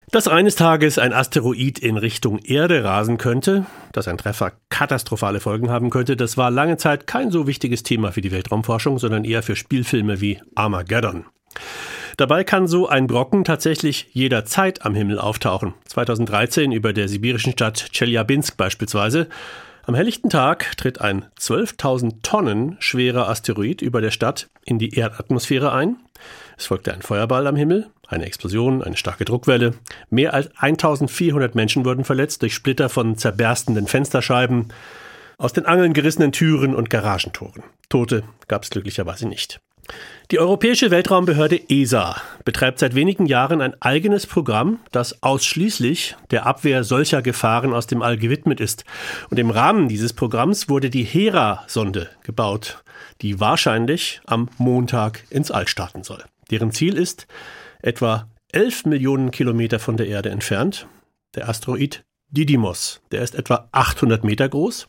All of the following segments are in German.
Dass eines Tages ein Asteroid in Richtung Erde rasen könnte, dass ein Treffer katastrophale Folgen haben könnte, das war lange Zeit kein so wichtiges Thema für die Weltraumforschung, sondern eher für Spielfilme wie Armageddon. Dabei kann so ein Brocken tatsächlich jederzeit am Himmel auftauchen. 2013 über der sibirischen Stadt Tscheljabinsk beispielsweise. Am helllichten Tag tritt ein 12.000 Tonnen schwerer Asteroid über der Stadt in die Erdatmosphäre ein. Es folgte ein Feuerball am Himmel, eine Explosion, eine starke Druckwelle. Mehr als 1.400 Menschen wurden verletzt durch Splitter von zerberstenden Fensterscheiben, aus den Angeln gerissenen Türen und Garagentoren. Tote gab es glücklicherweise nicht. Die Europäische Weltraumbehörde ESA betreibt seit wenigen Jahren ein eigenes Programm, das ausschließlich der Abwehr solcher Gefahren aus dem All gewidmet ist. Und im Rahmen dieses Programms wurde die Hera-Sonde gebaut, die wahrscheinlich am Montag ins All starten soll. Deren Ziel ist etwa 11 Millionen Kilometer von der Erde entfernt. Der Asteroid Didymos, der ist etwa 800 Meter groß.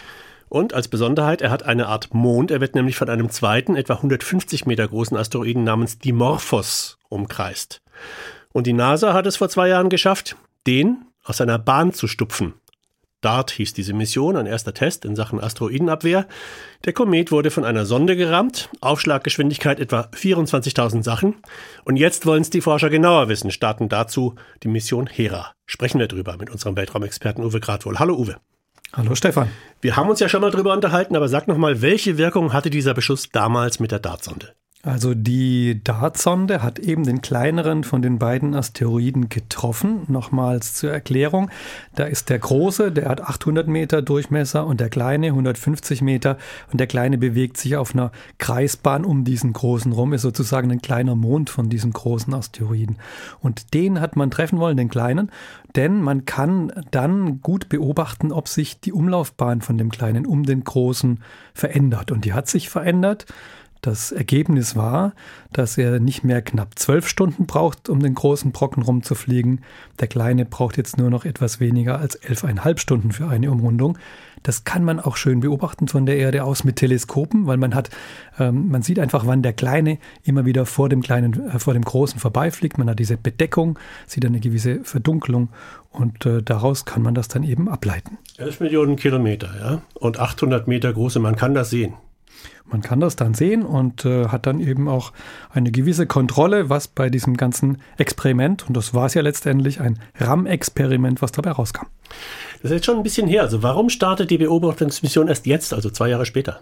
Und als Besonderheit, er hat eine Art Mond. Er wird nämlich von einem zweiten, etwa 150 Meter großen Asteroiden namens Dimorphos umkreist. Und die NASA hat es vor 2 Jahren geschafft, den aus seiner Bahn zu stupfen. DART hieß diese Mission, ein erster Test in Sachen Asteroidenabwehr. Der Komet wurde von einer Sonde gerammt, Aufschlaggeschwindigkeit etwa 24.000 Sachen. Und jetzt wollen es die Forscher genauer wissen, starten dazu die Mission Hera. Sprechen wir drüber mit unserem Weltraumexperten Uwe Gradwohl. Hallo Uwe. Hallo Stefan. Wir haben uns ja schon mal drüber unterhalten, aber sag noch mal, welche Wirkung hatte dieser Beschuss damals mit der DART-Sonde? Also die DART-Sonde hat eben den kleineren von den beiden Asteroiden getroffen. Nochmals zur Erklärung, da ist der große, der hat 800 Meter Durchmesser und der kleine 150 Meter. Und der kleine bewegt sich auf einer Kreisbahn um diesen großen rum, ist sozusagen ein kleiner Mond von diesem großen Asteroiden. Und den hat man treffen wollen, den kleinen, denn man kann dann gut beobachten, ob sich die Umlaufbahn von dem kleinen um den großen verändert. Und die hat sich verändert. Das Ergebnis war, dass er nicht mehr knapp 12 Stunden braucht, um den großen Brocken rumzufliegen. Der kleine braucht jetzt nur noch etwas weniger als 11,5 Stunden für eine Umrundung. Das kann man auch schön beobachten von der Erde aus mit Teleskopen, weil man sieht einfach, wann der Kleine immer wieder vor dem Großen vorbeifliegt. Man hat diese Bedeckung, sieht eine gewisse Verdunklung und daraus kann man das dann eben ableiten. 11 Millionen Kilometer, ja, und 800 Meter große, man kann das sehen. Man kann das dann sehen und hat dann eben auch eine gewisse Kontrolle, was bei diesem ganzen Experiment, und das war es ja letztendlich, ein RAM-Experiment, was dabei rauskam. Das ist jetzt schon ein bisschen her. Also warum startet die Beobachtungsmission erst jetzt, also 2 Jahre später?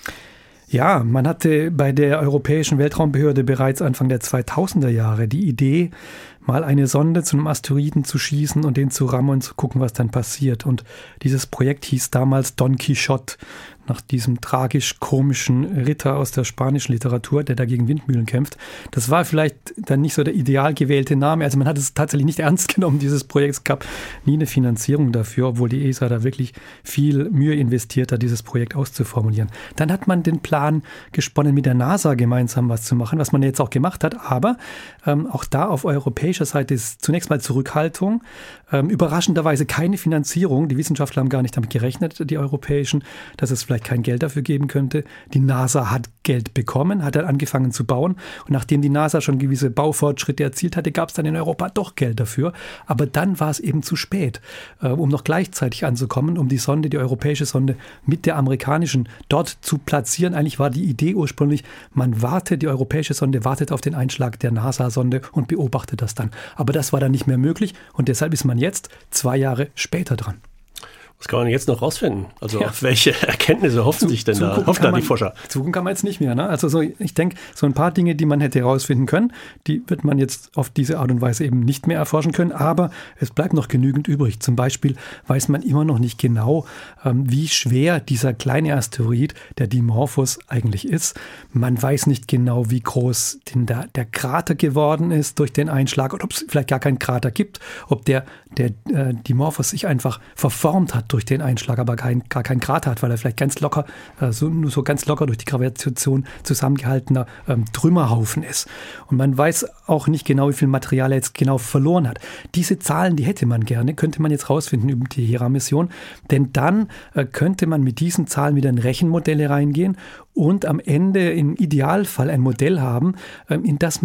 Ja, man hatte bei der Europäischen Weltraumbehörde bereits Anfang der 2000er Jahre die Idee, mal eine Sonde zu einem Asteroiden zu schießen und den zu rammen und zu gucken, was dann passiert. Und dieses Projekt hieß damals Don Quixote, nach diesem tragisch-komischen Ritter aus der spanischen Literatur, der da gegen Windmühlen kämpft. Das war vielleicht dann nicht so der ideal gewählte Name. Also man hat es tatsächlich nicht ernst genommen, dieses Projekt. Es gab nie eine Finanzierung dafür, obwohl die ESA da wirklich viel Mühe investiert hat, dieses Projekt auszuformulieren. Dann hat man den Plan gesponnen, mit der NASA gemeinsam was zu machen, was man jetzt auch gemacht hat. Aber auch da auf europäischer Seite ist zunächst mal Zurückhaltung. Überraschenderweise keine Finanzierung. Die Wissenschaftler haben gar nicht damit gerechnet, die europäischen, dass es vielleicht kein Geld dafür geben könnte. Die NASA hat Geld bekommen, hat dann angefangen zu bauen. Und nachdem die NASA schon gewisse Baufortschritte erzielt hatte, gab es dann in Europa doch Geld dafür. Aber dann war es eben zu spät, um noch gleichzeitig anzukommen, um die Sonde, die europäische Sonde mit der amerikanischen dort zu platzieren. Eigentlich war die Idee ursprünglich, die europäische Sonde wartet auf den Einschlag der NASA-Sonde und beobachtet das dann. Aber das war dann nicht mehr möglich und deshalb ist man jetzt 2 Jahre später dran. Was kann man jetzt noch rausfinden? Also auf welche Erkenntnisse hoffen sich denn da? Hoffen da die Forscher? Zugucken kann man jetzt nicht mehr. Ne? Also ich denke, so ein paar Dinge, die man hätte herausfinden können, die wird man jetzt auf diese Art und Weise eben nicht mehr erforschen können. Aber es bleibt noch genügend übrig. Zum Beispiel weiß man immer noch nicht genau, wie schwer dieser kleine Asteroid, der Dimorphos, eigentlich ist. Man weiß nicht genau, wie groß der Krater geworden ist durch den Einschlag oder ob es vielleicht gar keinen Krater gibt, ob der Dimorphos sich einfach verformt hat durch den Einschlag, aber gar keinen Krater hat, weil er vielleicht ganz locker, nur so ganz locker durch die Gravitation zusammengehaltener Trümmerhaufen ist. Und man weiß auch nicht genau, wie viel Material er jetzt genau verloren hat. Diese Zahlen, die hätte man gerne, könnte man jetzt rausfinden über die Hera-Mission, denn dann könnte man mit diesen Zahlen wieder in Rechenmodelle reingehen und am Ende im Idealfall ein Modell haben, in das man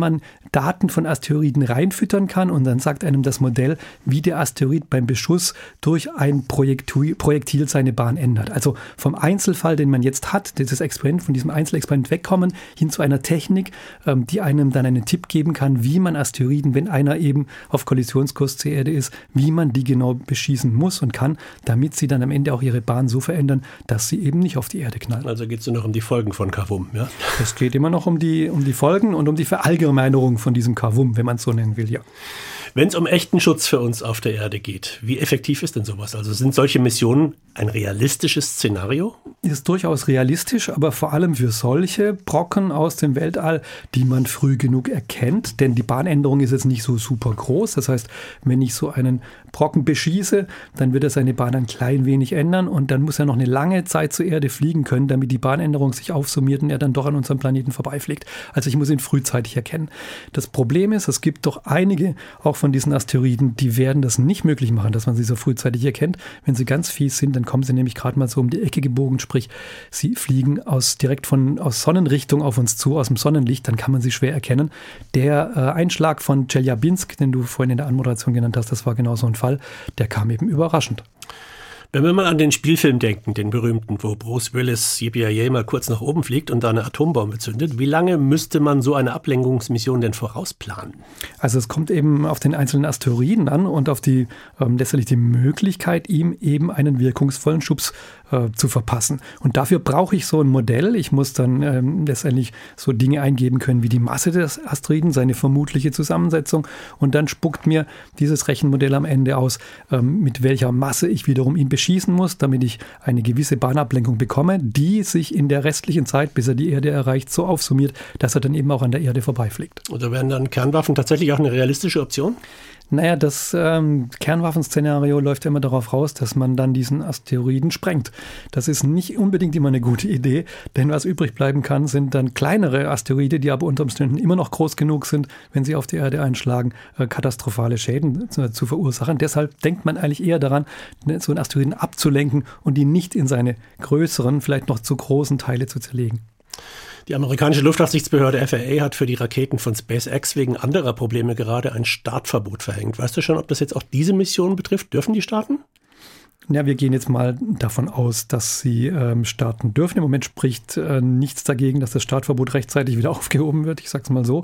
Daten von Asteroiden reinfüttern kann und dann sagt einem das Modell, wie der Asteroid beim Beschuss durch ein Projektil seine Bahn ändert. Also vom Einzelfall, den man jetzt hat, dieses Experiment, von diesem Einzelexperiment wegkommen, hin zu einer Technik, die einem dann einen Tipp geben kann, wie man Asteroiden, wenn einer eben auf Kollisionskurs zur Erde ist, wie man die genau beschießen muss und kann, damit sie dann am Ende auch ihre Bahn so verändern, dass sie eben nicht auf die Erde knallen. Also geht es nur noch um die Folgen von Kavum, ja? Es geht immer noch um die Folgen und um die Verallgemeinerung von diesem Kavum, wenn man es so nennen will, ja. Wenn es um echten Schutz für uns auf der Erde geht, wie effektiv ist denn sowas? Also sind solche Missionen ein realistisches Szenario? Ist durchaus realistisch, aber vor allem für solche Brocken aus dem Weltall, die man früh genug erkennt, denn die Bahnänderung ist jetzt nicht so super groß. Das heißt, wenn ich so einen Brocken beschieße, dann wird er seine Bahn ein klein wenig ändern und dann muss er noch eine lange Zeit zur Erde fliegen können, damit die Bahnänderung sich aufsummiert und er dann doch an unserem Planeten vorbeifliegt. Also ich muss ihn frühzeitig erkennen. Das Problem ist, es gibt doch einige, auch von diesen Asteroiden, die werden das nicht möglich machen, dass man sie so frühzeitig erkennt. Wenn sie ganz fies sind, dann kommen sie nämlich gerade mal so um die Ecke gebogen, sprich, sie fliegen direkt aus Sonnenrichtung auf uns zu, aus dem Sonnenlicht, dann kann man sie schwer erkennen. Der Einschlag von Tscheljabinsk, den du vorhin in der Anmoderation genannt hast, das war genau so ein Fall, der kam eben überraschend. Wenn wir mal an den Spielfilm denken, den berühmten, wo Bruce Willis Yippee mal kurz nach oben fliegt und da eine Atombombe zündet, wie lange müsste man so eine Ablenkungsmission denn vorausplanen? Also es kommt eben auf den einzelnen Asteroiden an und auf letztendlich die Möglichkeit, ihm eben einen wirkungsvollen Schubs zu verpassen. Und dafür brauche ich so ein Modell. Ich muss dann letztendlich so Dinge eingeben können wie die Masse des Asteroiden, seine vermutliche Zusammensetzung und dann spuckt mir dieses Rechenmodell am Ende aus, mit welcher Masse ich wiederum ihn beschießen muss, damit ich eine gewisse Bahnablenkung bekomme, die sich in der restlichen Zeit, bis er die Erde erreicht, so aufsummiert, dass er dann eben auch an der Erde vorbeifliegt. Oder wären dann Kernwaffen tatsächlich auch eine realistische Option? Naja, das Kernwaffenszenario läuft ja immer darauf raus, dass man dann diesen Asteroiden sprengt. Das ist nicht unbedingt immer eine gute Idee, denn was übrig bleiben kann, sind dann kleinere Asteroide, die aber unter Umständen immer noch groß genug sind, wenn sie auf die Erde einschlagen, katastrophale Schäden zu verursachen. Deshalb denkt man eigentlich eher daran, so einen Asteroiden abzulenken und ihn nicht in seine größeren, vielleicht noch zu großen Teile zu zerlegen. Die amerikanische Luftaufsichtsbehörde FAA hat für die Raketen von SpaceX wegen anderer Probleme gerade ein Startverbot verhängt. Weißt du schon, ob das jetzt auch diese Mission betrifft? Dürfen die starten? Ja, wir gehen jetzt mal davon aus, dass sie starten dürfen. Im Moment spricht nichts dagegen, dass das Startverbot rechtzeitig wieder aufgehoben wird. Ich sage es mal so.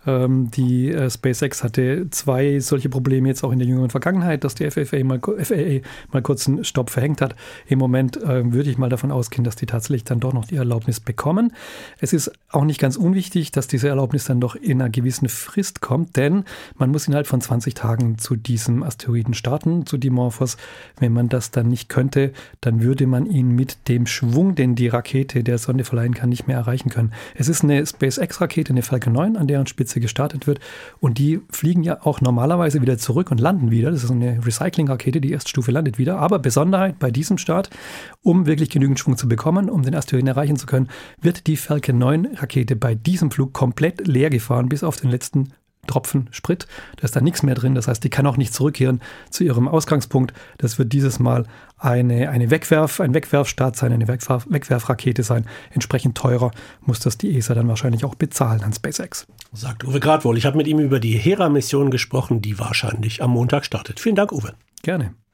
Die SpaceX hatte 2 solche Probleme jetzt auch in der jüngeren Vergangenheit, dass die FAA mal kurz einen Stopp verhängt hat. Im Moment würde ich mal davon ausgehen, dass die tatsächlich dann doch noch die Erlaubnis bekommen. Es ist auch nicht ganz unwichtig, dass diese Erlaubnis dann doch in einer gewissen Frist kommt, denn man muss innerhalb von 20 Tagen zu diesem Asteroiden starten, zu Dimorphos. Wenn man das dann nicht könnte, dann würde man ihn mit dem Schwung, den die Rakete der Sonde verleihen kann, nicht mehr erreichen können. Es ist eine SpaceX-Rakete, eine Falcon 9, an deren Spitze gestartet wird und die fliegen ja auch normalerweise wieder zurück und landen wieder. Das ist eine Recycling-Rakete, die Erststufe landet wieder. Aber Besonderheit bei diesem Start, um wirklich genügend Schwung zu bekommen, um den Asteroiden erreichen zu können, wird die Falcon 9-Rakete bei diesem Flug komplett leer gefahren, bis auf den letzten Tropfen Sprit. Da ist da nichts mehr drin. Das heißt, die kann auch nicht zurückkehren zu ihrem Ausgangspunkt. Das wird dieses Mal ein Wegwerfstart sein, eine Wegwerfrakete sein. Entsprechend teurer muss das die ESA dann wahrscheinlich auch bezahlen an SpaceX. Sagt Uwe Gradwohl. Ich habe mit ihm über die Hera-Mission gesprochen, die wahrscheinlich am Montag startet. Vielen Dank, Uwe. Gerne.